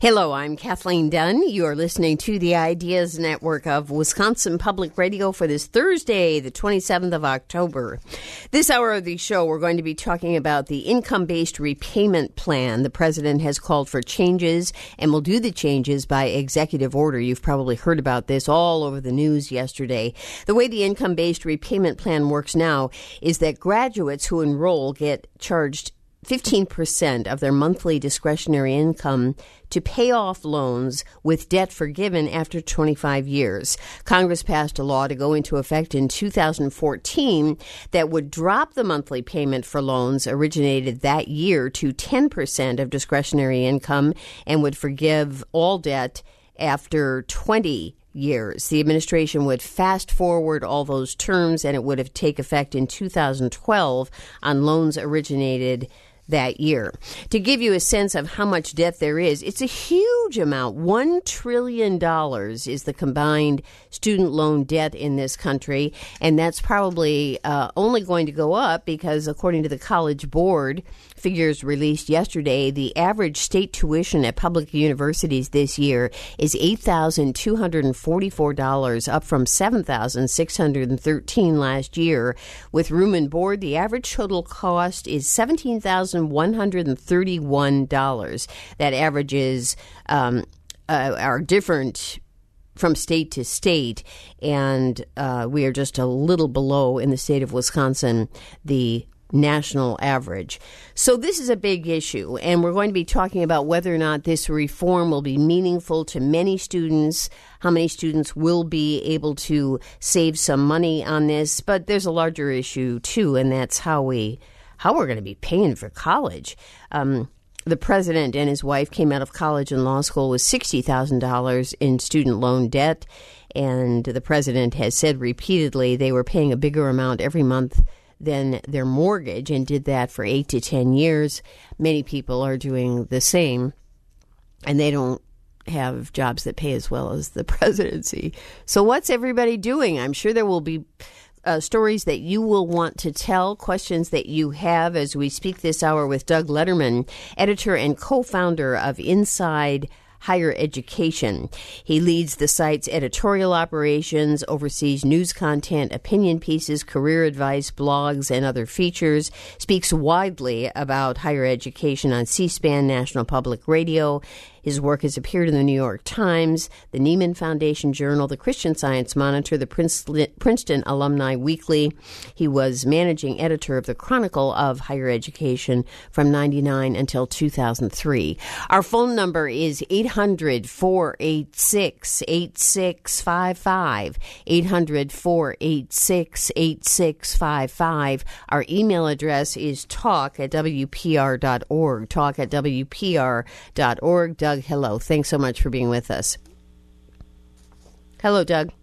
Hello, I'm Kathleen Dunn. You are listening to the Ideas Network of Wisconsin Public Radio for this Thursday, the 27th of October. This hour of the show, we're going to be talking about the income-based repayment plan. The president has called for changes and will do the changes by executive order. You've probably heard about this all over the news yesterday. The way the income-based repayment plan works now is that graduates who enroll get charged 15% of their monthly discretionary income to pay off loans with debt forgiven after 25 years. Congress passed a law to go into effect in 2014 that would drop the monthly payment for loans originated that year to 10% of discretionary income and would forgive all debt after 20 years. The administration would fast forward all those terms, and it would have take effect in 2012 on loans originated that year. To give you a sense of how much debt there is, it's a huge amount. $1 trillion is the combined student loan debt in this country, and that's probably only going to go up because, according to the College Board, figures released yesterday, the average state tuition at public universities this year is $8,244, up from $7,613 last year. With room and board, the average total cost is $17,131. That averages are different from state to state, and we are just a little below, in the state of Wisconsin, the national average. So this is a big issue, and we're going to be talking about whether or not this reform will be meaningful to many students, how many students will be able to save some money on this. But there's a larger issue, too, and that's how we're going to be paying for college. The president and his wife came out of college and law school with $60,000 in student loan debt, and the president has said repeatedly they were paying a bigger amount every month than their mortgage, and did that for 8 to 10 years. Many people are doing the same, and they don't have jobs that pay as well as the presidency. So what's everybody doing? I'm sure there will be stories that you will want to tell, questions that you have as we speak this hour with Doug Lederman, editor and co-founder of Inside Higher Education. He leads the site's editorial operations, oversees news content, opinion pieces, career advice, blogs, and other features, speaks widely about higher education on C-SPAN, National Public Radio. His work has appeared in the New York Times, the Nieman Foundation Journal, the Christian Science Monitor, the Princeton Alumni Weekly. He was managing editor of the Chronicle of Higher Education from 1999 until 2003. Our phone number is 800-486-8655, 800-486-8655. Our email address is talk@wpr.org, talk@wpr.org. Doug, hello. Thanks so much for being with us. Hello, Doug.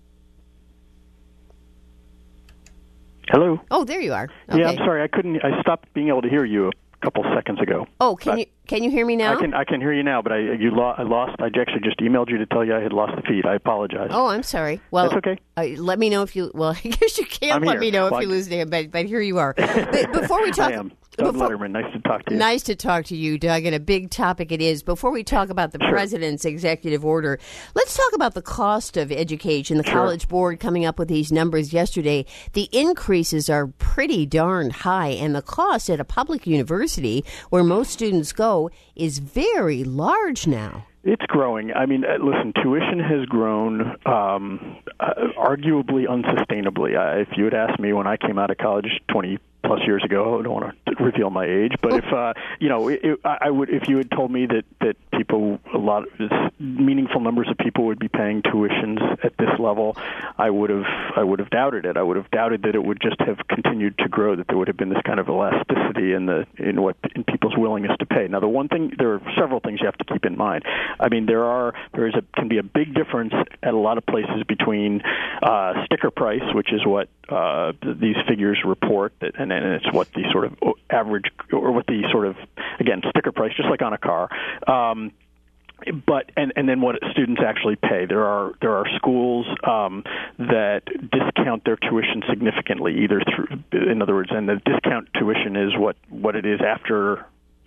Hello. Oh, there you are. Okay. Yeah, I'm sorry. I stopped being able to hear you a couple seconds ago. Oh, can you hear me now? I can hear you now, but I actually just emailed you to tell you I had lost the feed. I apologize. Oh, I'm sorry. Well, that's okay. Let me know if you. Well, I guess you can't let me know if you lose it, but here you are. But before we talk, I am. Doug Lederman, nice to talk to you. Nice to talk to you, Doug, and a big topic it is. Before we talk about the president's executive order, let's talk about the cost of education. The College Board coming up with these numbers yesterday. The increases are pretty darn high, and the cost at a public university where most students go is very large now. It's growing. I mean, listen, tuition has grown arguably unsustainably. If you had asked me when I came out of college 20-plus years ago, I don't want to reveal my age, but if I would, if you had told me that people, meaningful numbers of people would be paying tuitions at this level, I would have doubted it. I would have doubted that it would just have continued to grow, that there would have been this kind of elasticity in people's willingness to pay. Now, there are several things you have to keep in mind. I mean, can be a big difference at a lot of places between sticker price, which is what these figures report, and it's what the sort of average, or what the sort of, again, sticker price, just like on a car. But then what students actually pay. There are schools that discount their tuition significantly, in other words, and the discount tuition is what it is after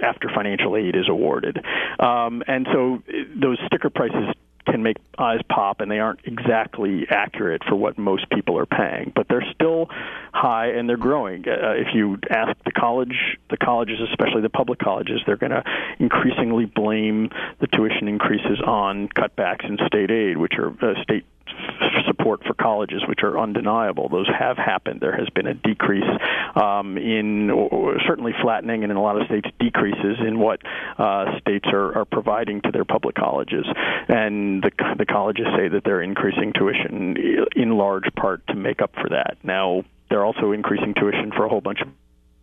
after financial aid is awarded. And so those sticker prices can make eyes pop, and they aren't exactly accurate for what most people are paying, but they're still high and they're growing. If you ask the colleges, especially the public colleges, they're going to increasingly blame the tuition increases on cutbacks in state aid, which are state support for colleges, which are undeniable. Those have happened. There has been a decrease or certainly flattening, and in a lot of states, decreases in what states are providing to their public colleges. And the colleges say that they're increasing tuition in large part to make up for that. Now, they're also increasing tuition for a whole bunch of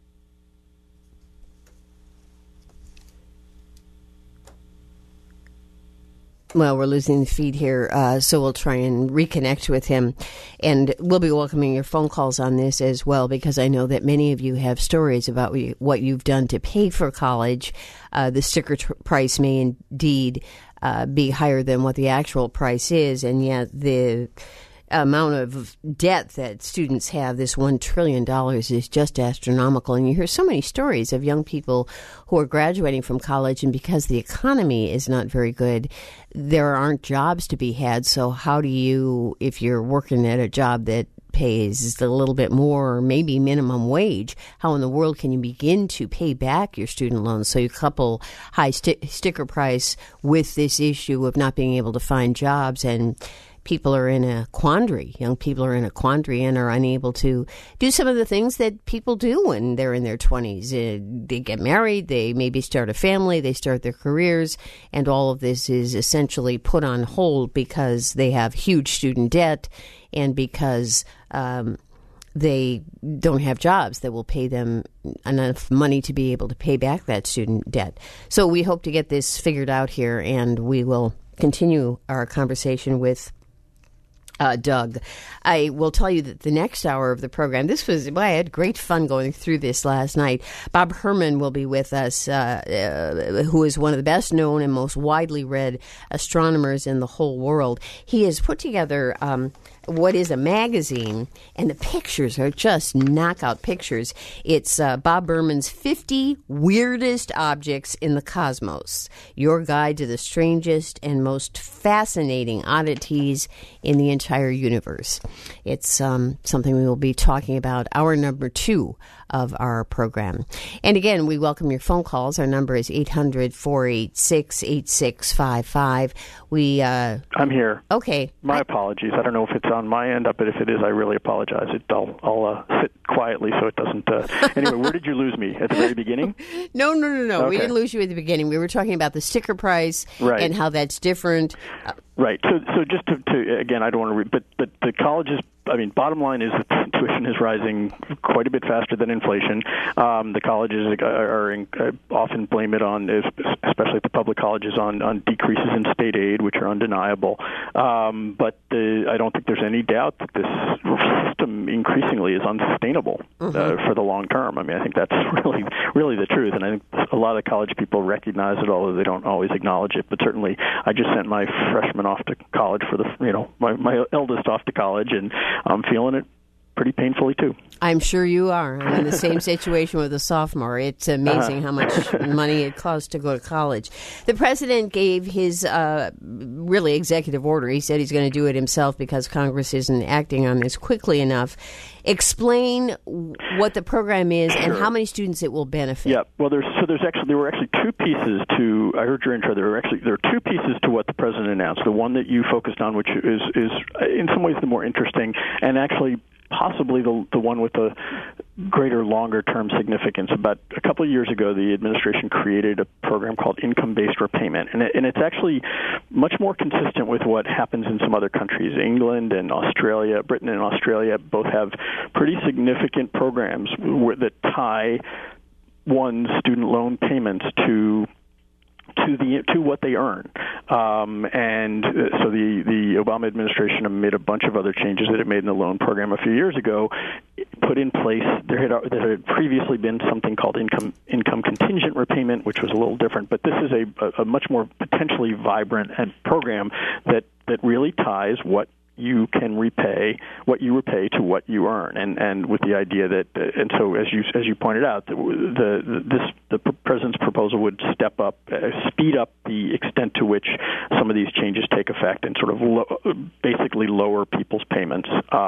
Well, we're losing the feed here, so we'll try and reconnect with him. And we'll be welcoming your phone calls on this as well, because I know that many of you have stories about what you've done to pay for college. The sticker price may indeed be higher than what the actual price is, and yet the amount of debt that students have, this $1 trillion, is just astronomical. And you hear so many stories of young people who are graduating from college, and because the economy is not very good, there aren't jobs to be had. So how do you, if you're working at a job that pays a little bit more, or maybe minimum wage, how in the world can you begin to pay back your student loans? So you couple high sticker price with this issue of not being able to find jobs, and people are in a quandary. Young people are in a quandary and are unable to do some of the things that people do when they're in their 20s. They get married, they maybe start a family, they start their careers, and all of this is essentially put on hold because they have huge student debt and because they don't have jobs that will pay them enough money to be able to pay back that student debt. So we hope to get this figured out here, and we will continue our conversation with Doug. I will tell you that the next hour of the program, I had great fun going through this last night. Bob Herman will be with us, who is one of the best known and most widely read astronomers in the whole world. He has put together what is a magazine, and the pictures are just knockout pictures. It's Bob Berman's 50 Weirdest Objects in the Cosmos, your guide to the strangest and most fascinating oddities in the entire universe. It's something we will be talking about hour number 2 of our program. And again, we welcome your phone calls. Our number is 800-486-8655. I'm here. Okay. My apologies. I don't know if it's on my end, but if it is, I really apologize. I'll sit quietly so it doesn't... Anyway, where did you lose me? At the very beginning? No. Okay. We didn't lose you at the beginning. We were talking about the sticker price and how that's different. Right. So just to again, I don't want to read, but the colleges, bottom line is that tuition is rising quite a bit faster than inflation. The colleges are often blame it on, especially the public colleges, on decreases in state aid, which are undeniable. But I don't think there's any doubt that this system increasingly is unsustainable for the long term. I think that's really the truth, and I think a lot of college people recognize it, although they don't always acknowledge it. But certainly, I just sent my freshman off to college my eldest off to college, and I'm feeling it pretty painfully too. I'm sure you are. I'm in the same situation with a sophomore. It's amazing how much money it costs to go to college. The president gave his really executive order. He said he's going to do it himself because Congress isn't acting on this quickly enough. Explain what the program is and how many students it will benefit. Yeah. Well, there were actually two pieces to. I heard your intro. There are two pieces to what the president announced. The one that you focused on, which is in some ways the more interesting, and actually possibly the one with the greater longer-term significance. About a couple of years ago, the administration created a program called income-based repayment, and it's actually much more consistent with what happens in some other countries. England and Australia, Britain and Australia both have pretty significant programs that tie one's student loan payments to what they earn. And so the Obama administration, amid a bunch of other changes that it made in the loan program a few years ago, put in place, there had previously been something called income contingent repayment, which was a little different, but this is a much more potentially vibrant program that really ties what you can repay, what you repay to what you earn, and with the idea that, and so as you pointed out, the president's proposal would speed up the extent to which some of these changes take effect, and sort of basically lower people's payments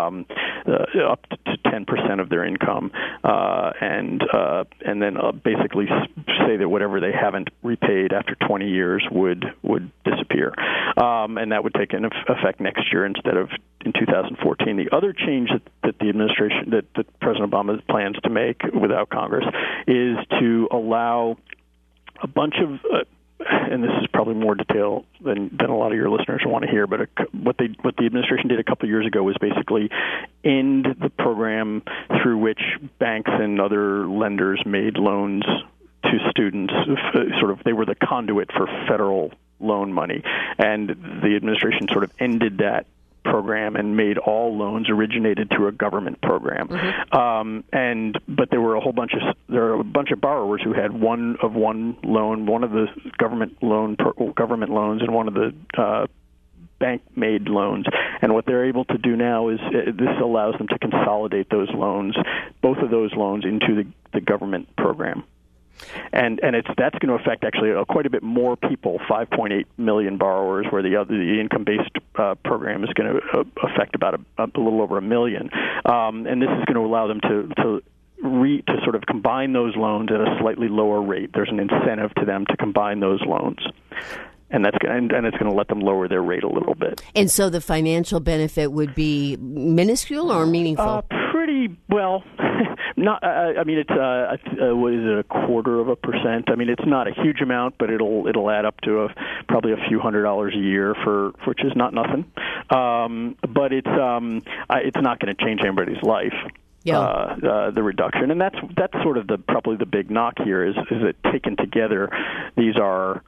up to 10% of their income, and then basically say that whatever they haven't repaid after 20 years would disappear, and that would take effect next year instead of in 2014. The other change that the administration, that President Obama plans to make without Congress, is to allow a bunch of and this is probably more detail than a lot of your listeners want to hear, but what the administration did a couple of years ago was basically end the program through which banks and other lenders made loans to students. They were the conduit for federal loan money, and the administration sort of ended that program and made all loans originated through a government program. Mm-hmm. But there are a bunch of borrowers who had one loan, one of the government loans, and one of the bank-made loans. And what they're able to do now is this allows them to consolidate those loans, both of those loans, into the government program. And that's going to affect actually quite a bit more people, 5.8 million borrowers, where the income-based program is going to affect about a little over 1 million. And this is going to allow them to sort of combine those loans at a slightly lower rate. There's an incentive to them to combine those loans. And it's going to let them lower their rate a little bit. And so the financial benefit would be minuscule or meaningful? Pretty well. Not. I mean, it's what is it, 0.25%? I mean, it's not a huge amount, but it'll add up to probably a few $100s a year which is not nothing. But it's not going to change anybody's life. Yeah. The reduction, and that's sort of probably the big knock here is that taken together, these are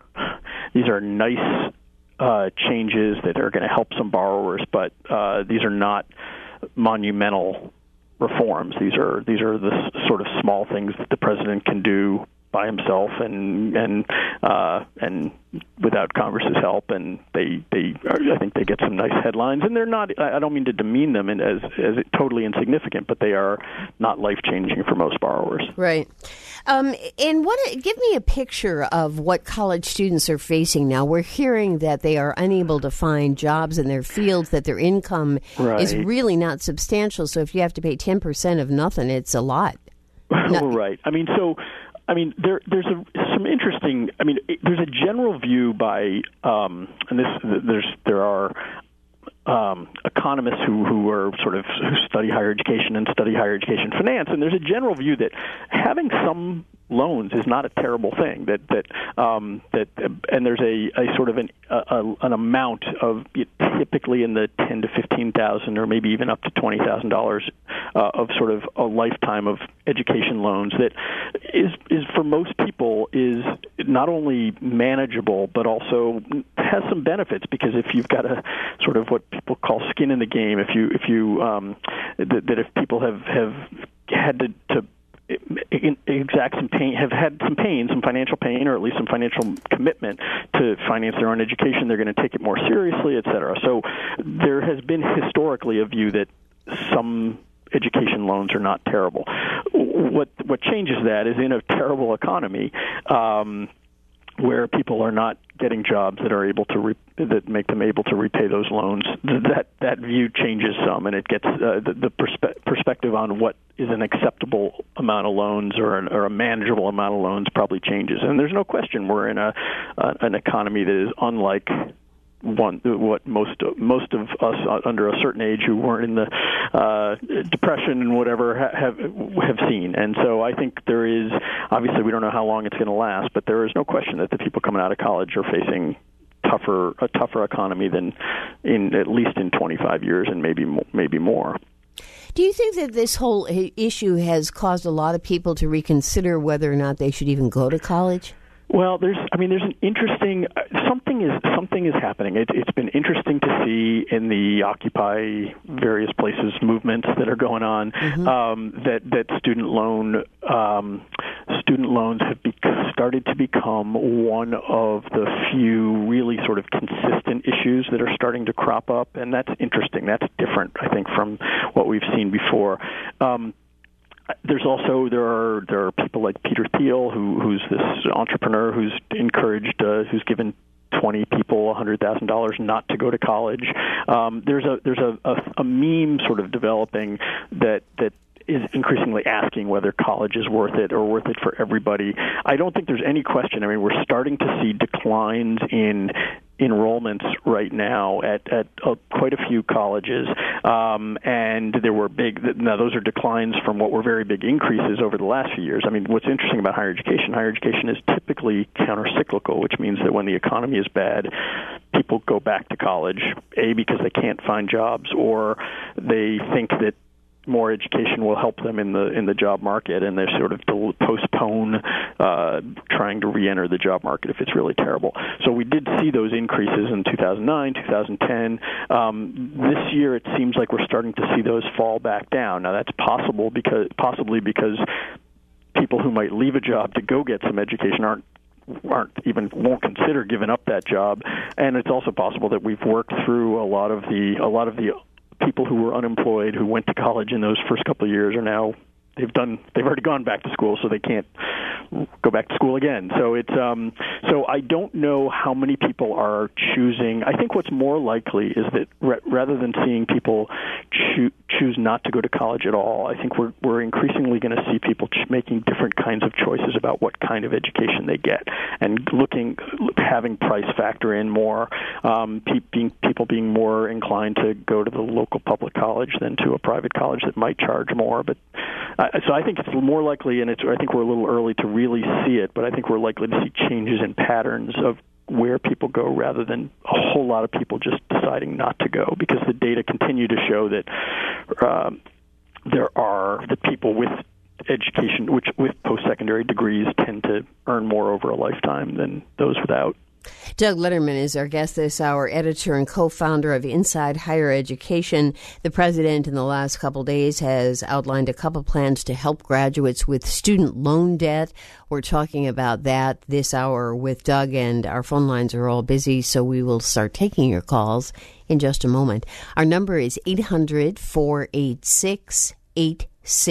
nice changes that are going to help some borrowers, but these are not monumental reforms. These are the sort of small things that the president can do by himself and without Congress's help, and I think they get some nice headlines, and they're not. I don't mean to demean them as totally insignificant, but they are not life-changing for most borrowers. Right. And give me a picture of what college students are facing now. We're hearing that they are unable to find jobs in their fields, that their income is really not substantial. So if you have to pay 10% of nothing, it's a lot. Right. There's some interesting. There's a general view by, there are economists who study higher education and study higher education finance, and there's a general view that having some loans is not a terrible thing. And there's a sort of an amount of, typically in the $10,000 to $15,000 or maybe even up to $20,000 of sort of a lifetime of education loans that is for most people is not only manageable but also has some benefits, because if you've got a sort of what people call skin in the game, if people have had to exact some pain, have had some pain, some financial pain, or at least some financial commitment to finance their own education, they're going to take it more seriously, et cetera. So there has been historically a view that some education loans are not terrible. What changes that is in a terrible economy, where people are not getting jobs that are able to that make them able to repay those loans. That view changes some, and it gets the perspective on what is an acceptable amount of loans or a manageable amount of loans probably changes. And there's no question we're in an economy that is unlike what most of us under a certain age who weren't in the depression and whatever have seen. And so I think there is, obviously we don't know how long it's going to last, but there is no question that the people coming out of college are facing a tougher economy than at least in 25 years and maybe more. Do you think that this whole issue has caused a lot of people to reconsider whether or not they should even go to college? Well, there's an interesting something is happening. It's been interesting to see in the Occupy various places movements that are going on, that student student loans have started to become one of the few really sort of consistent issues that are starting to crop up, and that's interesting. That's different, I think, from what we've seen before. There's also there are people like Peter Thiel, who's this entrepreneur who's who's given 20 people $100,000 not to go to college. There's a meme sort of developing that is increasingly asking whether college is worth it or worth it for everybody. I don't think there's any question. I mean, we're starting to see declines in enrollments right now at quite a few colleges, and there were now those are declines from what were very big increases over the last few years. I mean, what's interesting about higher education is typically countercyclical, which means that when the economy is bad, people go back to college, because they can't find jobs, or they think that more education will help them in the job market, and they sort of postpone trying to re-enter the job market if it's really terrible. So we did see those increases in 2009, 2010. This year, it seems like we're starting to see those fall back down. Now, that's possibly because people who might leave a job to go get some education won't consider giving up that job, and it's also possible that we've worked through a lot of the people who were unemployed who went to college in those first couple of years are now they've already gone back to school, so they can't go back to school again. So it's so I don't know how many people are choosing. I think what's more likely is that rather than seeing people choose not to go to college at all, I think we're increasingly going to see people making different kinds of choices about what kind of education they get, and having price factor in more, people being more inclined to go to the local public college than to a private college that might charge more. But so I think it's more likely, and I think we're a little early to really see it, but I think we're likely to see changes in patterns of where people go rather than a whole lot of people just deciding not to go, because the data continue to show that there are the people with education, with post-secondary degrees, tend to earn more over a lifetime than those without. Doug Lederman is our guest this hour, editor and co-founder of Inside Higher Education. The president in the last couple of days has outlined a couple plans to help graduates with student loan debt. We're talking about that this hour with Doug, and our phone lines are all busy, so we will start taking your calls in just a moment. Our number is 800-486-8655.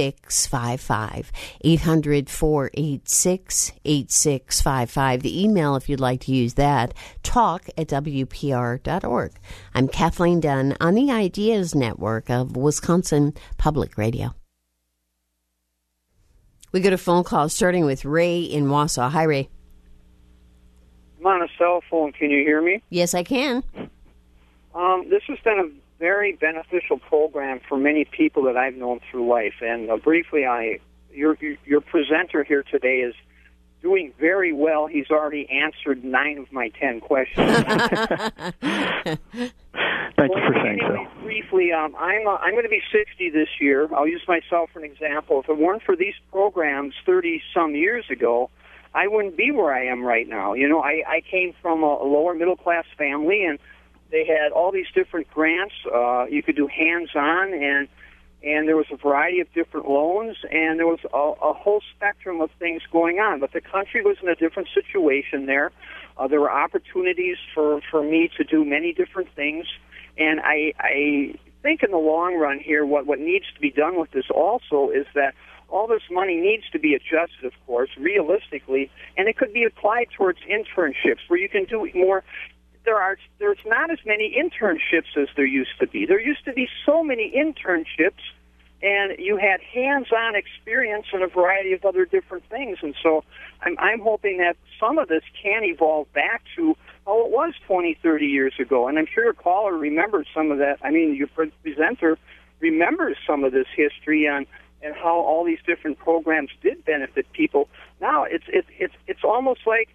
800-486-8655. The email, if you'd like to use that, talk@wpr.org. I'm Kathleen Dunn on the Ideas Network of Wisconsin Public Radio. We go to phone calls starting with Ray in Wausau. Hi, Ray. I'm on a cell phone. Can you hear me? Yes, I can. This has been a very beneficial program for many people that I've known through life. And briefly, your presenter here today is doing very well. He's already answered 9 of my 10 questions. Thank you for saying so. Briefly, I'm going to be 60 this year. I'll use myself for an example. If it weren't for these programs 30-some years ago, I wouldn't be where I am right now. You know, I came from a lower middle-class family, and they had all these different grants. You could do hands-on, and there was a variety of different loans, and there was a whole spectrum of things going on. But the country was in a different situation there. There were opportunities for me to do many different things, and I think in the long run here, what needs to be done with this also is that all this money needs to be adjusted, of course, realistically, and it could be applied towards internships where you can do more. There's not as many internships as there used to be. There used to be so many internships, and you had hands-on experience in a variety of other different things. And so I'm hoping that some of this can evolve back to how it was 20, 30 years ago. And I'm sure your caller remembers some of that. I mean, your presenter remembers some of this history and how all these different programs did benefit people. Now it's almost like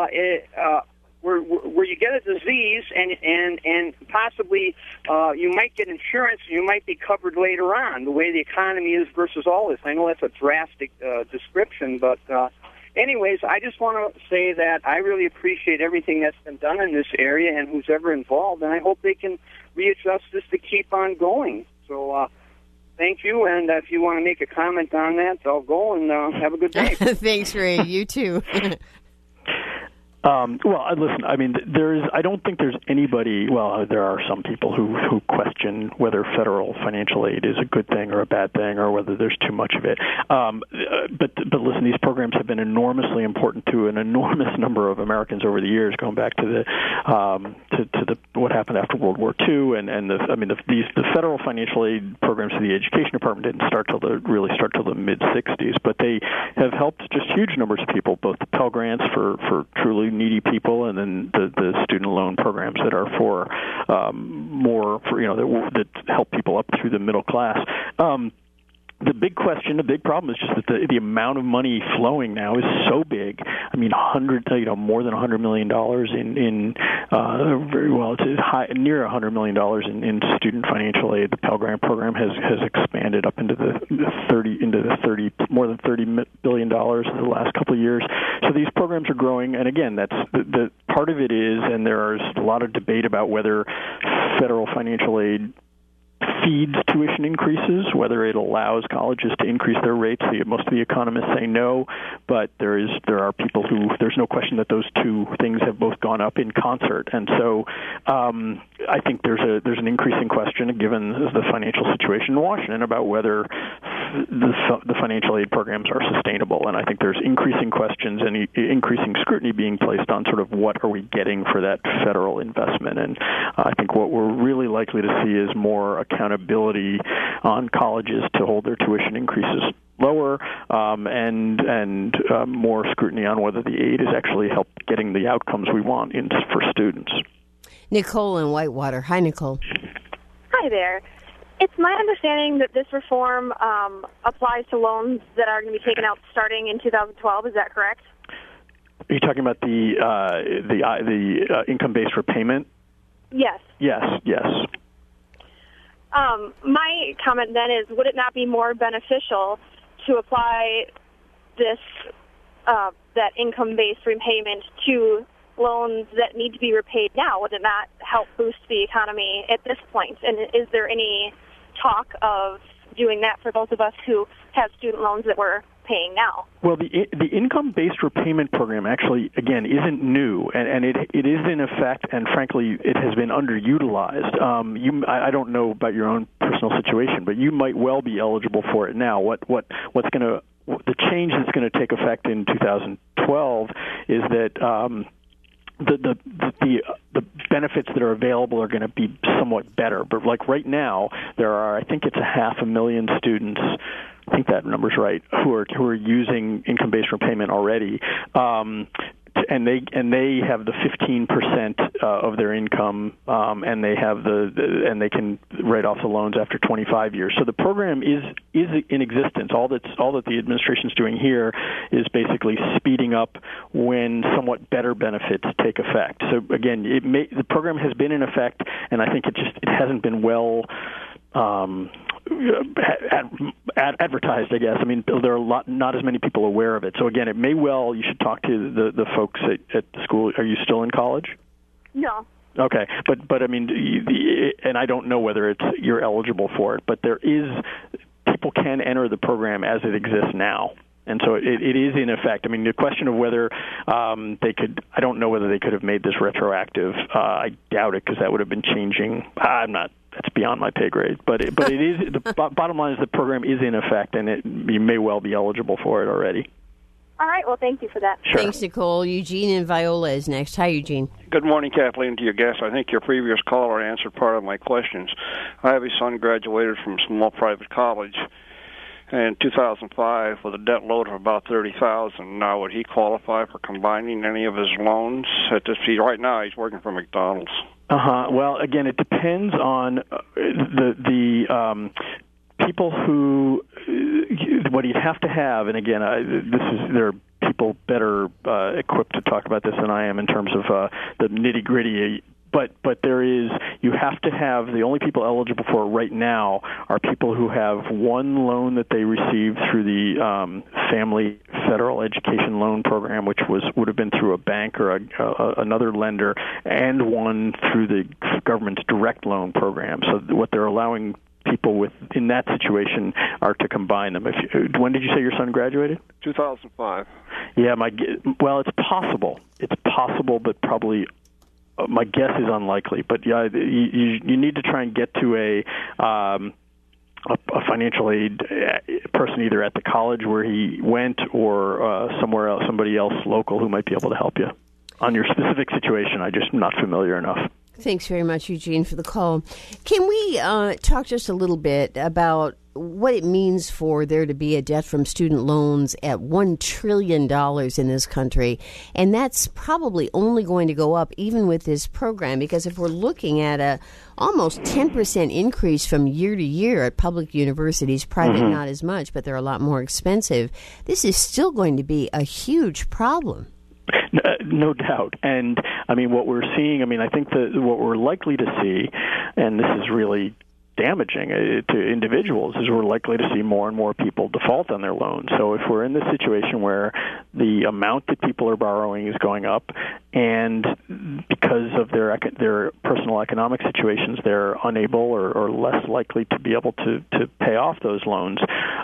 where you get a disease and possibly you might get insurance and you might be covered later on, the way the economy is versus all this. I know that's a drastic description, but anyways, I just want to say that I really appreciate everything that's been done in this area and who's ever involved, and I hope they can readjust this to keep on going. So Thank you, and if you want to make a comment on that, I'll go and have a good day. Thanks, Ray. You too. Well, listen, I mean, I don't think there's anybody, well, there are some people who question whether federal financial aid is a good thing or a bad thing or whether there's too much of it. But listen, these programs have been enormously important to an enormous number of Americans over the years, going back to the what happened after World War II, the federal financial aid programs of the Education Department didn't really start till the mid-'60s, but they have helped just huge numbers of people, both the Pell Grants for truly needy people, and then the student loan programs that are for that help people up through the middle class. The big question, the big problem is just that the amount of money flowing now is so big. I mean, more than $100 million it's near $100 million in student financial aid. The Pell Grant program has expanded up into more than $30 billion in the last couple of years. So these programs are growing, and again, that's the part of it is, and there's a lot of debate about whether federal financial aid feeds tuition increases, whether it allows colleges to increase their rates. Most of the economists say no, but there are people who, there's no question that those two things have both gone up in concert. And so I think there's an increasing question, given the financial situation in Washington, about whether the financial aid programs are sustainable. And I think there's increasing questions and increasing scrutiny being placed on sort of what are we getting for that federal investment. And I think what we're really likely to see is more accountability on colleges to hold their tuition increases lower, and more scrutiny on whether the aid is actually getting the outcomes we want for students. Nicole in Whitewater. Hi, Nicole. Hi there. It's my understanding that this reform applies to loans that are going to be taken out starting in 2012. Is that correct? Are you talking about the income-based repayment? Yes. Yes. My comment then is, would it not be more beneficial to apply this that income-based repayment to loans that need to be repaid now? Would it not help boost the economy at this point? And is there any talk of doing that for those of us who have student loans that we're paying now? Well, the income-based repayment program actually, again, isn't new, and it is in effect, and frankly, it has been underutilized. I don't know about your own personal situation, but you might well be eligible for it now. The change that's going to take effect in 2012 is that the benefits that are available are going to be somewhat better. But like right now, there are, I think it's 500,000 students, I think that number's right, who are using income-based repayment already. And they have the 15% of their income, and they have and they can write off the loans after 25 years. So the program is in existence. All that the administration's doing here is basically speeding up when somewhat better benefits take effect. So again, the program has been in effect, and I think it hasn't been well advertised, I guess. I mean, there are not as many people aware of it. So again, you should talk to the folks at the school. Are you still in college? No. Okay, but I mean, and I don't know whether you're eligible for it, but people can enter the program as it exists now. And so it is in effect. I mean, the question of whether I don't know whether they could have made this retroactive. I doubt it, because that would have been changing. That's beyond my pay grade. But it is. The bottom line is the program is in effect, and you may well be eligible for it already. All right. Well, thank you for that. Sure. Thanks, Nicole. Eugene in Viola is next. Hi, Eugene. Good morning, Kathleen, to your guest. I think your previous caller answered part of my questions. I have a son graduated from a small private college in 2005 with a debt load of about $30,000. Now, would he qualify for combining any of his loans? Right now, he's working for McDonald's. Well, again, it depends on the people who. What you'd have to have, and again, there are people better equipped to talk about this than I am in terms of the nitty-gritty. But you have to have, the only people eligible for it right now are people who have one loan that they received through the Family Federal Education Loan Program, which would have been through a bank or another lender, and one through the government's direct loan program. So what they're allowing people in that situation are to combine them. When did you say your son graduated? 2005. Yeah, well, it's possible. It's possible, but probably my guess is unlikely. But yeah, you need to try and get to a financial aid person either at the college where he went or somewhere else, somebody else local who might be able to help you on your specific situation. I'm just not familiar enough. Thanks very much, Eugene, for the call. Can we talk just a little bit about what it means for there to be a debt from student loans at $1 trillion in this country? And that's probably only going to go up even with this program, because if we're looking at a almost 10% increase from year to year at public universities, private not as much, but they're a lot more expensive, this is still going to be a huge problem. No doubt. And, I mean, what we're seeing, I think what we're likely to see, and this is really damaging to individuals, is we're likely to see more and more people default on their loans. So if we're in this situation where the amount that people are borrowing is going up, and because of their personal economic situations, they're unable or less likely to be able to pay off those loans,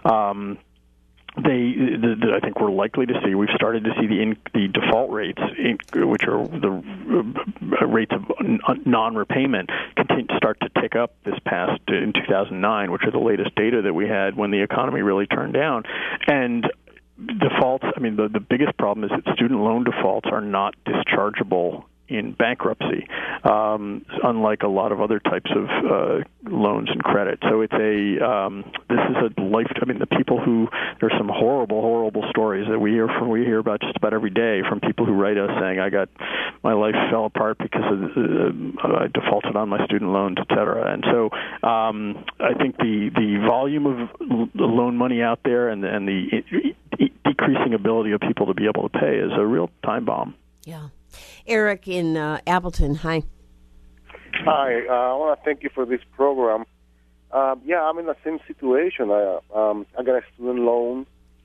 I think we're likely to see. We've started to see the default rates, which are the rates of non-repayment, start to tick up this past in 2009, which are the latest data that we had when the economy really turned down. And defaults, the biggest problem is that student loan defaults are not dischargeable in bankruptcy, unlike a lot of other types of loans and credit. So it's this is a life. The people there's some horrible stories that we hear about just about every day from people who write us saying, my life fell apart because I defaulted on my student loans, et cetera. And so I think the volume of loan money out there and the decreasing ability of people to be able to pay is a real time bomb. Yeah. Eric in Appleton, hi. Hi, I want to thank you for this program. I'm in the same situation. I got a student loan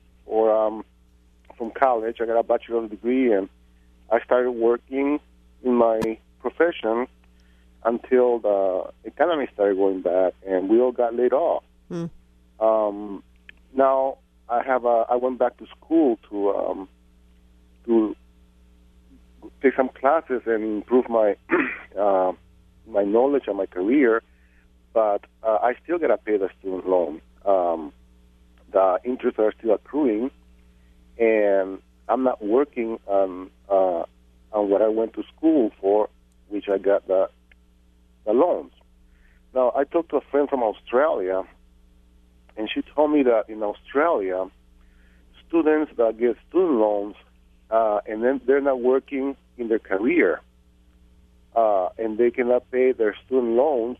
from college. I got a bachelor's degree, and I started working in my profession until the economy started going bad, and we all got laid off. Now I went back to school to take some classes and improve my my knowledge and my career, but I still got to pay the student loan. The interests are still accruing, and I'm not working on what I went to school for, which I got the loans. Now, I talked to a friend from Australia, and she told me that in Australia, students that get student loans and then they're not working in their career, and they cannot pay their student loans,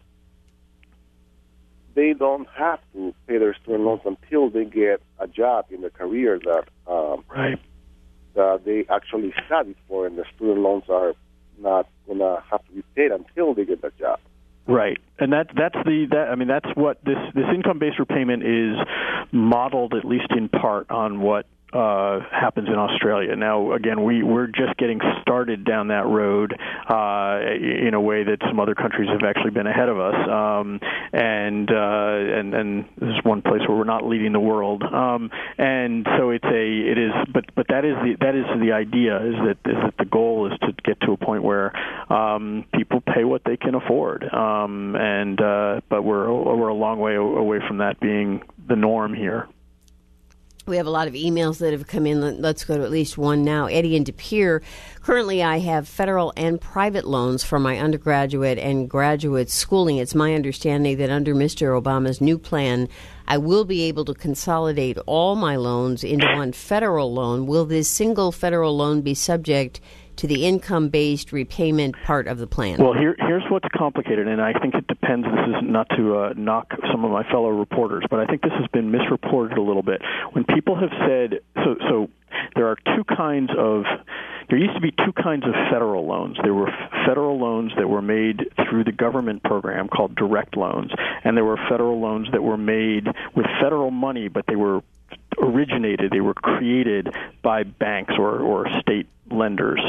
they don't have to pay their student loans until they get a job in their career that they actually studied for, and the student loans are not going to have to be paid until they get the job. Right, and that's what this income-based repayment is modeled, at least in part, on what happens in Australia. Now, again, we're just getting started down that road in a way that some other countries have actually been ahead of us, and this is one place where we're not leading the world. And so but that is the idea is that the goal is to get to a point where people pay what they can afford, but we're a long way away from that being the norm here. We have a lot of emails that have come in. Let's go to at least one now. Eddie in De Pere. Currently, I have federal and private loans for my undergraduate and graduate schooling. It's my understanding that under Mr. Obama's new plan, I will be able to consolidate all my loans into one federal loan. Will this single federal loan be subject to the income-based repayment part of the plan? Well, here's what's complicated, and I think it depends. This is not to knock some of my fellow reporters, but I think this has been misreported a little bit. When people have said, so there used to be two kinds of federal loans. There were federal loans that were made through the government program called direct loans, and there were federal loans that were made with federal money, but they were created by banks or state lenders.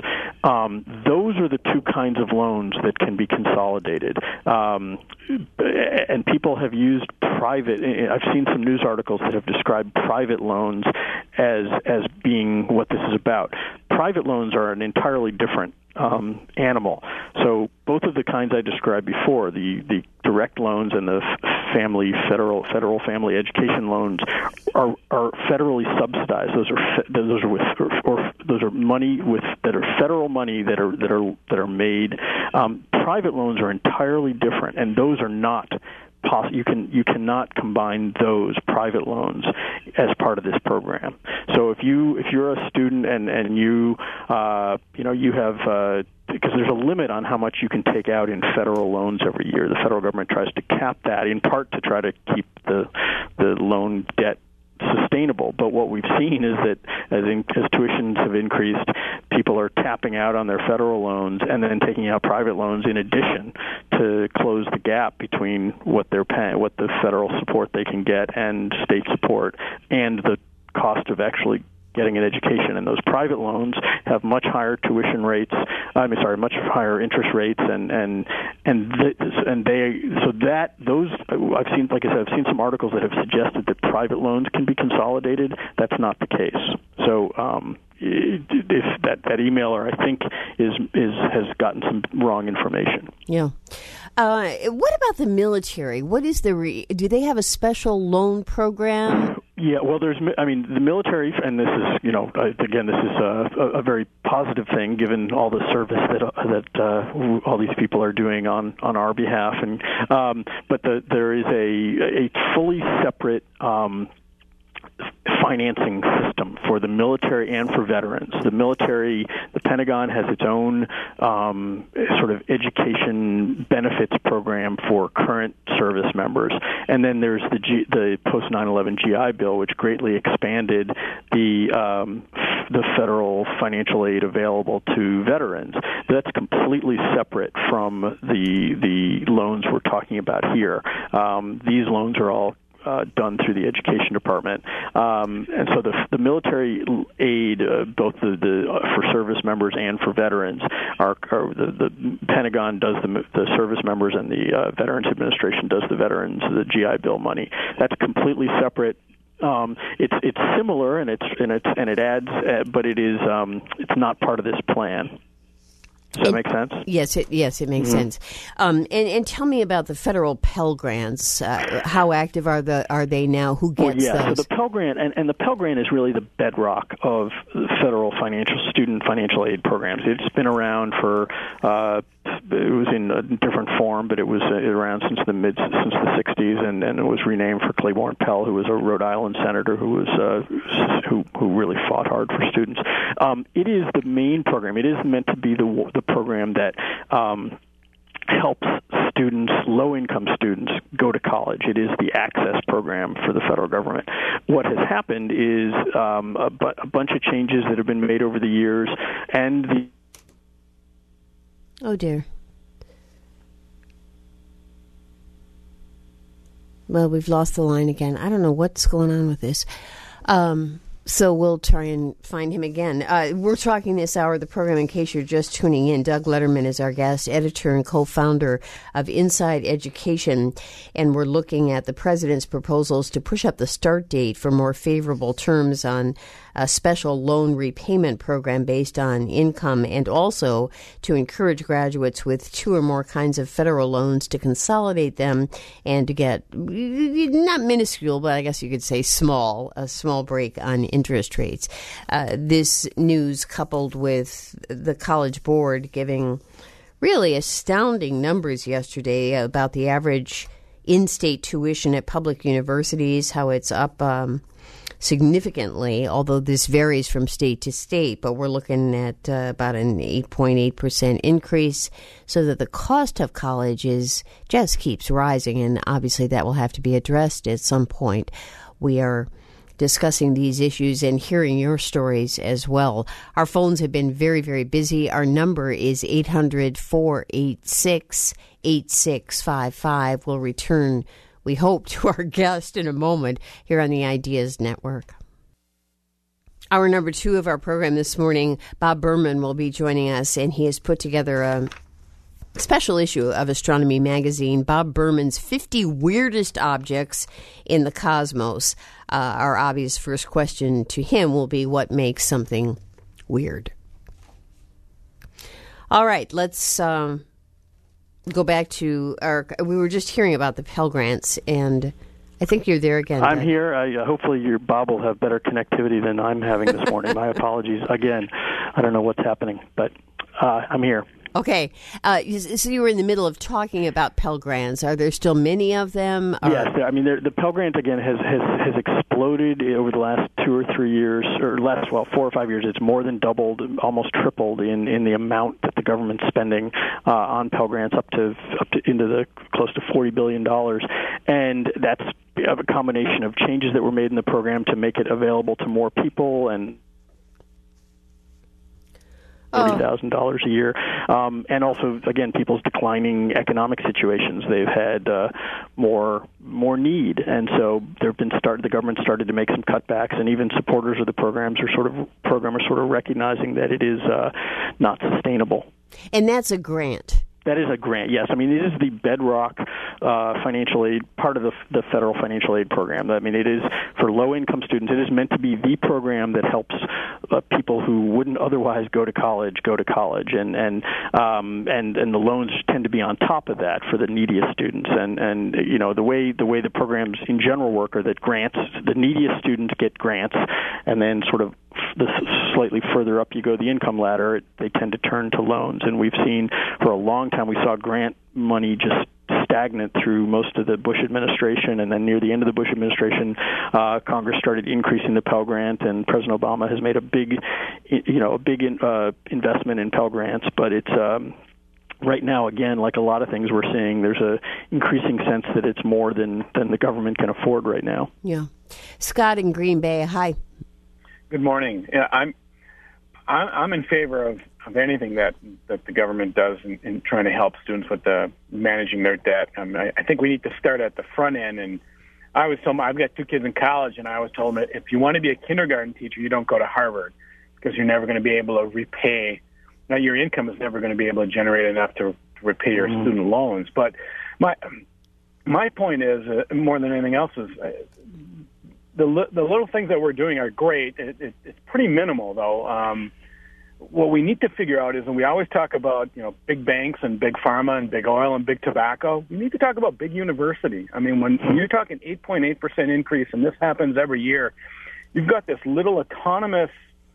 those are the two kinds of loans that can be consolidated. And people have used private. I've seen some news articles that have described private loans as being what this is about. Private loans are an entirely different animal. So both of the kinds I described before, the direct loans and the federal family education loans, are federally subsidized. Those are money that are federal money that are made. Private loans are entirely different, and those are not. You cannot combine those private loans as part of this program. So if you're a student and you have because there's a limit on how much you can take out in federal loans every year. The federal government tries to cap that in part to try to keep the loan debt sustainable. But what we've seen is that as tuitions have increased, people are tapping out on their federal loans and then taking out private loans in addition to close the gap between what they're paying, what the federal support they can get, and state support, and the cost of actually getting an education. And those private loans have much higher tuition rates. Much higher interest rates, those. I've seen, like I said, I've seen some articles that have suggested that private loans can be consolidated. That's not the case. So if that emailer, I think, has gotten some wrong information. Yeah. What about the military? What is do they have a special loan program? Yeah, well, the military, and this is, again, this is a very positive thing given all the service that all these people are doing on our behalf, and but there is a fully separate financing system for the military and for veterans. The military, the Pentagon has its own sort of education benefits program for current service members, and then there's the post 9/11 GI Bill, which greatly expanded the federal financial aid available to veterans. That's completely separate from the loans we're talking about here. These loans are all done through the Education Department, and so the military aid, both for service members and for veterans, the Pentagon does the service members, and the Veterans Administration does the GI Bill money. That's completely separate. It's similar, and it adds, but it's not part of this plan. Does that make sense? Yes, it makes sense. And tell me about the federal Pell Grants. How active are they now? Who gets those? So the Pell Grant, and the Pell Grant is really the bedrock of the federal student financial aid programs. It's been around for. It was in a different form, but it was around since the 60s, and it was renamed for Claiborne Pell, who was a Rhode Island senator who really fought hard for students. It is the main program. It is meant to be the program that helps students, low-income students, go to college. It is the access program for the federal government. What has happened is a bunch of changes that have been made over the years, and Oh, dear. Well, we've lost the line again. I don't know what's going on with this. So we'll try and find him again. We're talking this hour of the program, in case you're just tuning in. Doug Letterman is our guest, editor and co-founder of Inside Education, and we're looking at the president's proposals to push up the start date for more favorable terms on a special loan repayment program based on income, and also to encourage graduates with two or more kinds of federal loans to consolidate them and to get, not minuscule, but I guess you could say a small break on interest rates. This news, coupled with the College Board giving really astounding numbers yesterday about the average in-state tuition at public universities, how it's up significantly, although this varies from state to state, but we're looking at about an 8.8% increase, so that the cost of college just keeps rising, and obviously that will have to be addressed at some point. We are discussing these issues and hearing your stories as well. Our phones have been very, very busy. Our number is 800-486-8655. We'll return, we hope, to our guest in a moment here on the Ideas Network. Hour number 2 of our program this morning, Bob Berman will be joining us, and he has put together a special issue of Astronomy Magazine, Bob Berman's 50 Weirdest Objects in the Cosmos. Our obvious first question to him will be, what makes something weird? All right, let's go back to we were just hearing about the Pell Grants, and I think you're there again. I'm here. Hopefully your Bob will have better connectivity than I'm having this morning. My apologies. Again, I don't know what's happening, but I'm here. Okay. So you were in the middle of talking about Pell Grants. Are there still many of them? Yes. I mean, the Pell Grant, again, has exploded over the last 2 or 3 years, or last, 4 or 5 years. It's more than doubled, almost tripled in the amount that the government's spending on Pell Grants, up to into the close to $40 billion. And that's a combination of changes that were made in the program to make it available to more people, and $30,000 a year, and also, again, people's declining economic situations. They've had more need, and so the government started to make some cutbacks, and even supporters of the programs are sort of recognizing that it is not sustainable. And that's a grant. That is a grant, yes. I mean, it is the bedrock financial aid, part of the federal financial aid program. I mean, it is for low-income students. It is meant to be the program that helps people who wouldn't otherwise go to college, and the loans tend to be on top of that for the neediest students. And you know, the way the programs in general work are that the neediest students get grants, and then sort of the slightly further up you go the income ladder, they tend to turn to loans. And we've seen for a long time, we saw grant money just stagnant through most of the Bush administration, and then near the end of the Bush administration, Congress started increasing the Pell Grant, and President Obama has made a big investment in Pell Grants. But it's right now, again, like a lot of things we're seeing, there's a increasing sense that it's more than the government can afford right now. Yeah, Scott in Green Bay, hi. Good morning. Yeah, I'm in favor of anything that the government does in trying to help students with managing their debt. I think we need to start at the front end. And I was told, I've got 2 kids in college, and I was told that if you want to be a kindergarten teacher, you don't go to Harvard, because you're never going to be able to repay. Now, your income is never going to be able to generate enough to repay your student loans. But my point is, more than anything else, is the little things that we're doing are great. It's pretty minimal, though. What we need to figure out is, and we always talk about, big banks and big pharma and big oil and big tobacco, we need to talk about big university. I mean, when you're talking 8.8% increase, and this happens every year, you've got this little autonomous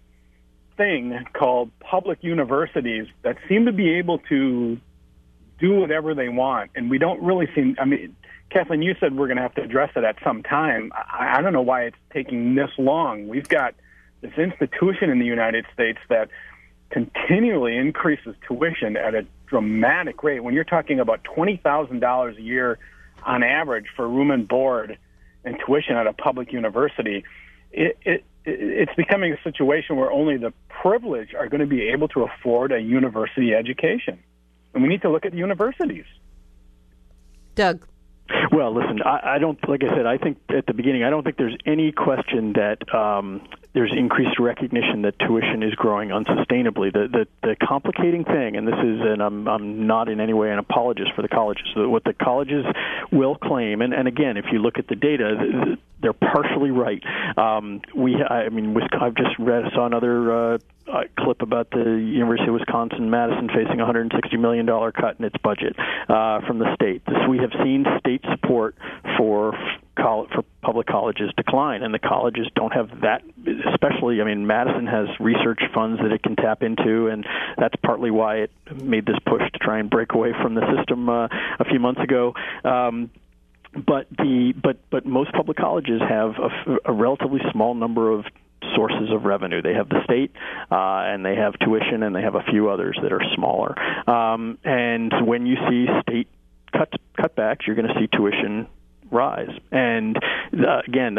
thing called public universities that seem to be able to do whatever they want, and we don't really seem, I mean, Kathleen, you said we're going to have to address it at some time. I don't know why it's taking this long. We've got this institution in the United States that continually increases tuition at a dramatic rate. When you're talking about $20,000 a year on average for room and board and tuition at a public university, it's becoming a situation where only the privileged are going to be able to afford a university education. And we need to look at the universities. Doug. Well, listen, I don't, like I said, I think at the beginning, I don't think there's any question that there's increased recognition that tuition is growing unsustainably. The complicating thing, and this is, and I'm not in any way an apologist for the colleges, what the colleges will claim, and again, if you look at the data, they're partially right. I've just saw another clip about the University of Wisconsin-Madison facing a $160 million cut in its budget from the state. We have seen state support for public colleges decline, and the colleges don't have that, especially, I mean, Madison has research funds that it can tap into, and that's partly why it made this push to try and break away from the system a few months ago. But most public colleges have a relatively small number of sources of revenue. They have the state, and they have tuition, and they have a few others that are smaller. And when you see state cutbacks, you're going to see tuition rise. And again,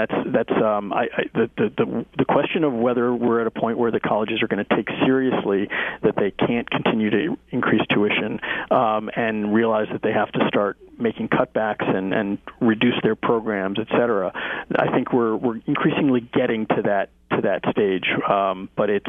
the question of whether we're at a point where the colleges are going to take seriously that they can't continue to increase tuition and realize that they have to start making cutbacks and reduce their programs, et cetera. I think we're increasingly getting to that stage, but it's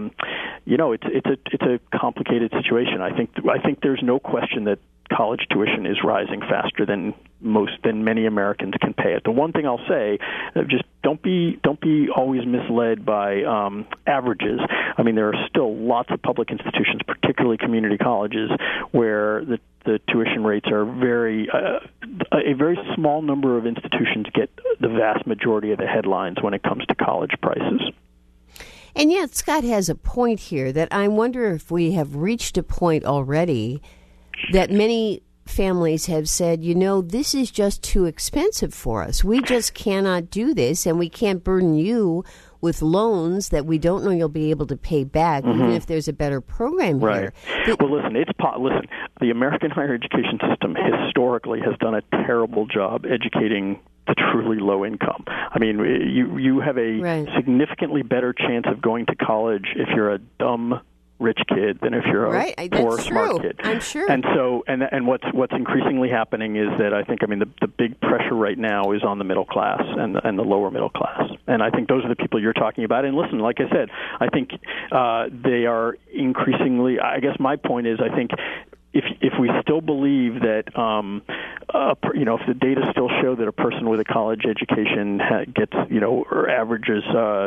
a complicated situation. I think there's no question that college tuition is rising faster than many Americans can pay it. The one thing I'll say, just don't be always misled by averages. I mean, there are still lots of public institutions, particularly community colleges, where the tuition rates are a very small number of institutions get the vast majority of the headlines when it comes to college prices. And yet, Scott has a point here that I wonder if we have reached a point already that many families have said, this is just too expensive for us. We just cannot do this, and we can't burden you with loans that we don't know you'll be able to pay back, even if there's a better program here. Well, listen, the American higher education system historically has done a terrible job educating the truly low income. I mean, you have a significantly better chance of going to college if you're a dumb rich kid than if you're a poor smart kid. I'm sure. And so, and what's increasingly happening is that the big pressure right now is on the middle class and the lower middle class. And I think those are the people you're talking about. And listen, like I said, I think they are increasingly. I guess my point is, I think if we still believe that, if the data still show that a person with a college education gets, or averages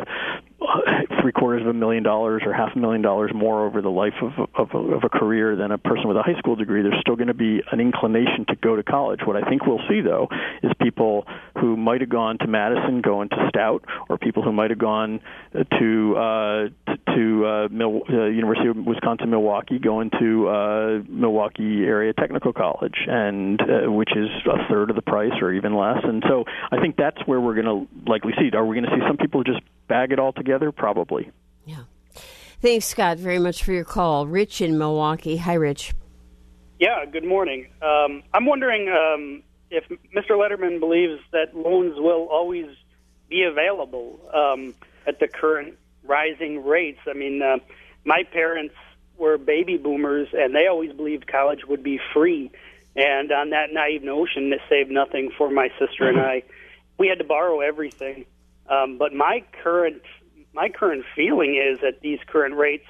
$750,000 or $500,000 more over the life of a career than a person with a high school degree, there's still going to be an inclination to go to college. What I think we'll see, though, is people who might have gone to Madison going to Stout, or people who might have gone to University of Wisconsin-Milwaukee going to Milwaukee Area Technical College, and which is a third of the price or even less. And so I think that's where we're going to likely see it. Are we going to see some people just bag it all together? Probably. Yeah. Thanks, Scott, very much for your call. Rich in Milwaukee. Hi, Rich. Yeah, good morning. I'm wondering if Mr. Letterman believes that loans will always be available at the current rising rates. I mean, my parents were baby boomers, and they always believed college would be free. And on that naive notion, it saved nothing for my sister and I. We had to borrow everything. But my current feeling is at these current rates,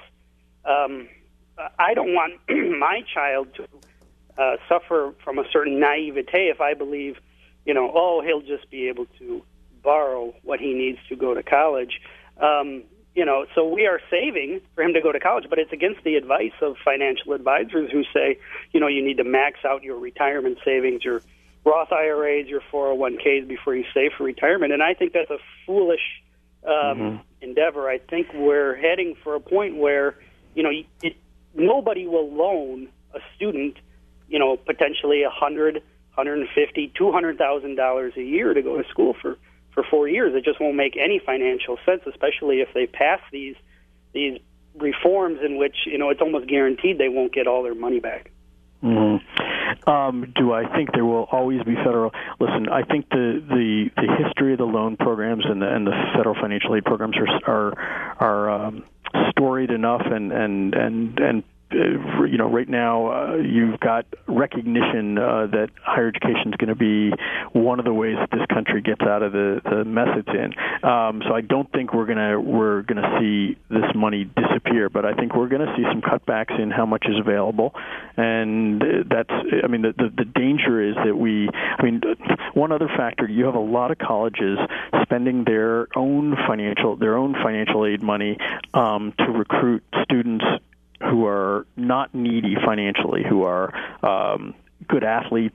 I don't want my child to suffer from a certain naivete if I believe, he'll just be able to borrow what he needs to go to college. So we are saving for him to go to college, but it's against the advice of financial advisors who say, you need to max out your retirement savings, your Roth IRAs, your 401ks before you save for retirement. And I think that's a foolish endeavor. I think we're heading for a point where, nobody will loan a student, potentially $100,000, $150,000, $200,000 a year to go to school for 4 years. It just won't make any financial sense, especially if they pass these reforms in which, it's almost guaranteed they won't get all their money back. Do I think there will always be federal? Listen, I think the history of the loan programs and the federal financial aid programs are storied enough, and right now you've got recognition that higher education is going to be one of the ways that this country gets out of the mess it's in. So I don't think we're gonna see this money disappear, but I think we're going to see some cutbacks in how much is available, and the danger is that one other factor, you have a lot of colleges spending their own financial aid money to recruit students who are not needy financially, who are good athletes,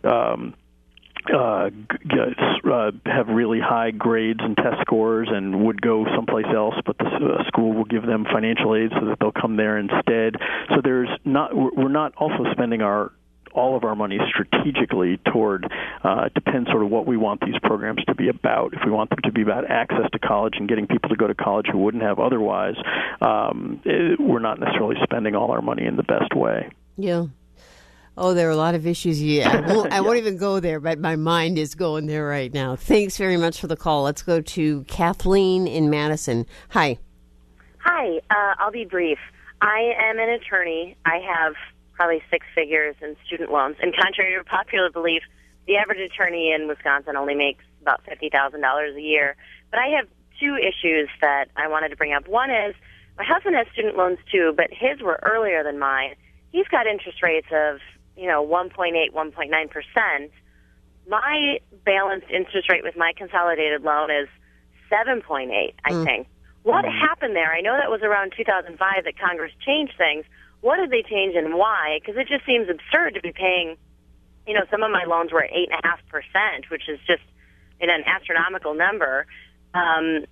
have really high grades and test scores and would go someplace else, but the school will give them financial aid so that they'll come there instead. So we're not also spending all of our money strategically toward, it depends sort of what we want these programs to be about. If we want them to be about access to college and getting people to go to college who wouldn't have otherwise, we're not necessarily spending all our money in the best way. Yeah. Oh, there are a lot of issues. Yeah, I won't even go there, but my mind is going there right now. Thanks very much for the call. Let's go to Kathleen in Madison. Hi. Hi. I'll be brief. I am an attorney. I have probably 6 figures in student loans. And contrary to popular belief, the average attorney in Wisconsin only makes about $50,000 a year. But I have 2 issues that I wanted to bring up. One is my husband has student loans too, but his were earlier than mine. He's got interest rates of 1.8, 1.9%. My balanced interest rate with my consolidated loan is 7.8, I think. What happened there? I know that was around 2005 that Congress changed things. What did they change and why? Because it just seems absurd to be paying, some of my loans were 8.5%, which is just an astronomical number. And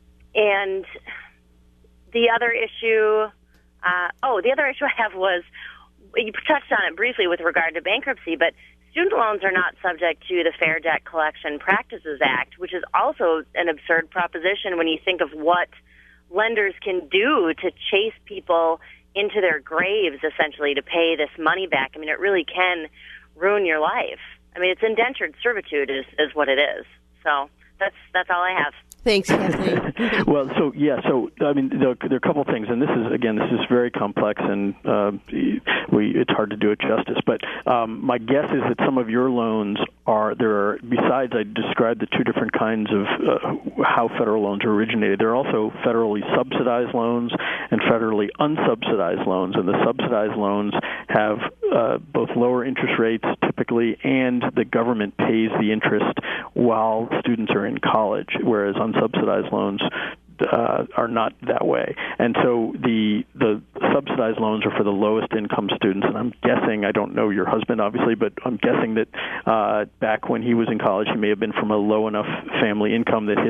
the other issue, I have was, you touched on it briefly with regard to bankruptcy, but student loans are not subject to the Fair Debt Collection Practices Act, which is also an absurd proposition when you think of what lenders can do to chase people into their graves, essentially, to pay this money back. I mean, it really can ruin your life. I mean, it's indentured servitude is what it is. So that's all I have. Thanks, Kathleen. Well, I mean, there are a couple of things, and this is very complex, and it's hard to do it justice. But my guess is that some of your loans besides I described the 2 different kinds of how federal loans are originated, there are also federally subsidized loans and federally unsubsidized loans, and the subsidized loans have both lower interest rates typically, and the government pays the interest while students are in college, whereas unsubsidized loans are not that way. And so the subsidized loans are for the lowest income students, and I'm guessing, I don't know your husband obviously, but I'm guessing that back when he was in college, he may have been from a low enough family income that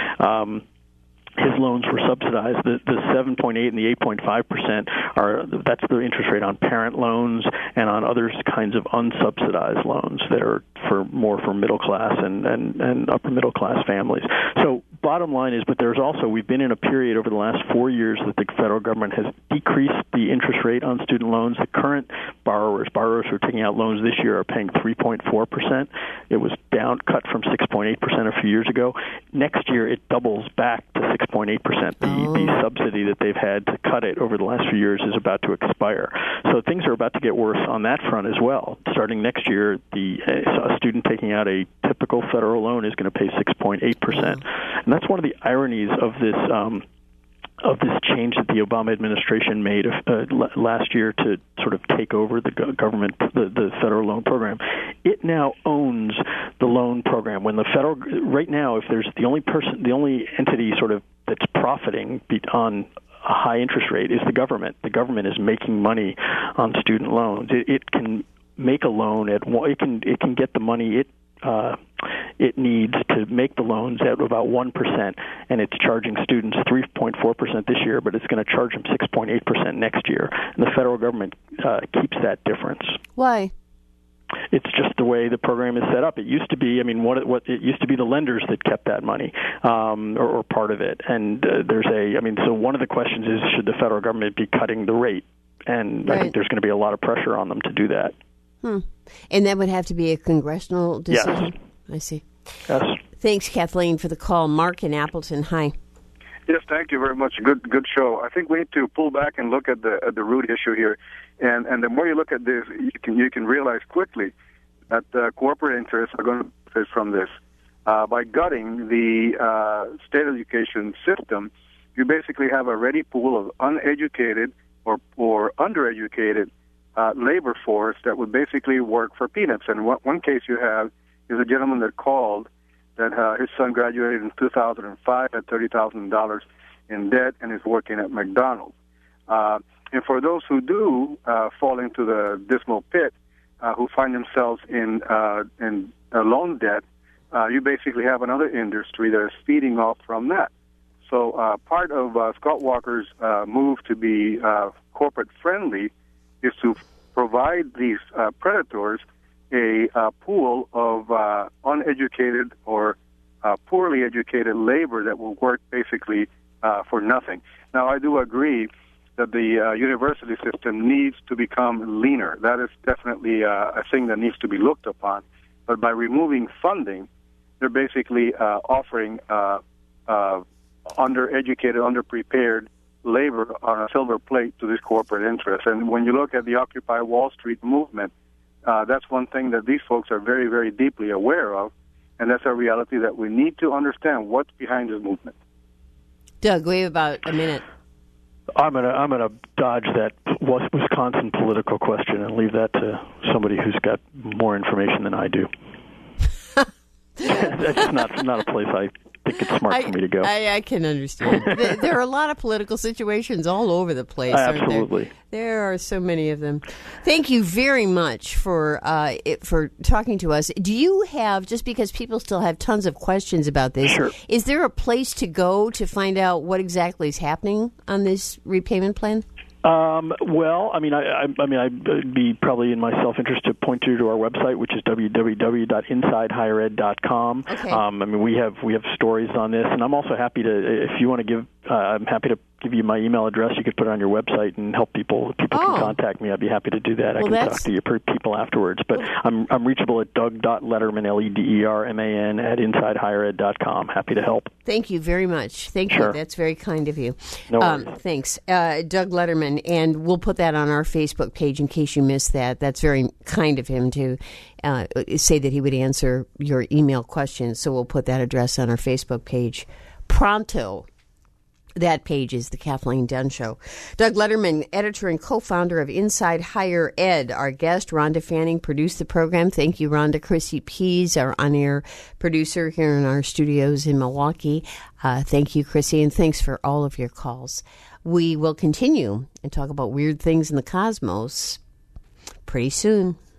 his loans were subsidized. The 7.8 and the 8.5% that's the interest rate on parent loans and on other kinds of unsubsidized loans that are for middle class and upper middle class families. So bottom line is, but we've been in a period over the last 4 years that the federal government has decreased the interest rate on student loans. The current borrowers who are taking out loans this year are paying 3.4%. It was cut from 6.8% a few years ago. Next year it doubles back to 6.8%. The subsidy that they've had to cut it over the last few years is about to expire. So things are about to get worse on that front as well. Starting next year, a student taking out a typical federal loan is going to pay 6.8%. And that's one of the ironies of this change that the Obama administration made last year to sort of take over the government, the federal loan program. It now owns the loan program. When the federal, right now, if there's the only entity sort of that's profiting on a high interest rate is the government. The government is making money on student loans. It can make a loan it can get the money it needs to make the loans at about 1%, and it's charging students 3.4% this year, but it's going to charge them 6.8% next year. And the federal government keeps that difference. Why? It's just the way the program is set up. It used to be, what it used to be the lenders that kept that money, or part of it. And so one of the questions is, should the federal government be cutting the rate? And right. I think there's going to be a lot of pressure on them to do that. And that would have to be a congressional decision? Yes. I see. Yes. Thanks, Kathleen, for the call. Mark in Appleton, hi. Yes, thank you very much. Good show. I think we need to pull back and look at the root issue here, and the more you look at this, you can realize quickly that corporate interests are going to benefit from this. By gutting the state education system, you basically have a ready pool of uneducated or undereducated labor force that would basically work for peanuts. And one case you have is a gentleman that called that his son graduated in 2005 at $30,000 in debt and is working at McDonald's. And for those who do fall into the dismal pit, who find themselves in loan debt, you basically have another industry that is feeding off from that. So part of Scott Walker's move to be corporate friendly is to provide these predators a pool of uneducated or poorly educated labor that will work basically for nothing. Now, I do agree that the university system needs to become leaner. That is definitely a thing that needs to be looked upon. But by removing funding, they're basically offering undereducated, underprepared labor on a silver plate to these corporate interests. And when you look at the Occupy Wall Street movement, that's one thing that these folks are very, very deeply aware of, and that's a reality that we need to understand what's behind this movement. Doug, we have about a minute. I'm gonna dodge that Wisconsin political question and leave that to somebody who's got more information than I do. That's just not a place I think it's smart for me to go. I can understand. There are a lot of political situations all over the place. Absolutely. There are so many of them. Thank you very much for talking to us. Do you have, just because people still have tons of questions about this, Sure. Is there a place to go to find out what exactly is happening on this repayment plan? Well, I mean, I'd be probably in my self-interest to point you to our website, which is www.insidehighered.com. Okay. I mean, we have stories on this, and I'm also happy to, if you want to give, I'm happy to give you my email address. You could put it on your website and help people. People can contact me. I'd be happy to do that. I can talk to your people afterwards. But I'm reachable at Doug.Lederman, Lederman, at InsideHigherEd.com. Happy to help. Thank you very much. Thank you. That's very kind of you. No worries. Thanks. Doug Lederman, and we'll put that on our Facebook page in case you missed that. That's very kind of him to say that he would answer your email questions. So we'll put that address on our Facebook page pronto. That page is The Kathleen Dunn Show. Doug Lederman, editor and co-founder of Inside Higher Ed. Our guest, Rhonda Fanning, produced the program. Thank you, Rhonda. Chrissy Pease, our on-air producer here in our studios in Milwaukee. Thank you, Chrissy, and thanks for all of your calls. We will continue and talk about weird things in the cosmos pretty soon.